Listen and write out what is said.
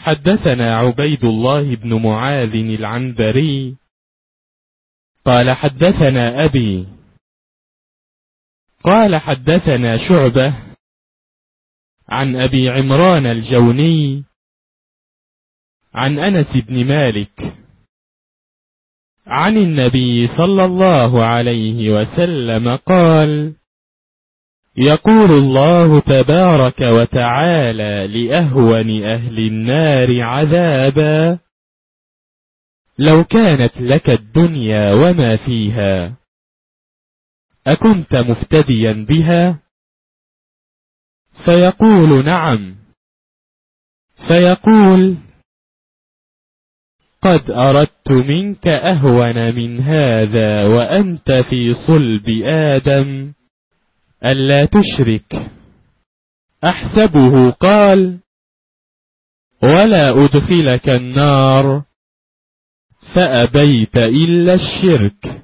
حدثنا عبيد الله بن معاذ العنبري قال حدثنا أبي قال حدثنا شعبة عن أبي عمران الجوني عن أنس بن مالك عن النبي صلى الله عليه وسلم قال: يقول الله تبارك وتعالى لأهون أهل النار عذابا: لو كانت لك الدنيا وما فيها أكنت مفتديا بها؟ فيقول: نعم. فيقول: قد أردت منك أهون من هذا وأنت في صلب آدم ألا تشرك. أحسبه قال: ولا أدخلك النار، فأبيت إلا الشرك.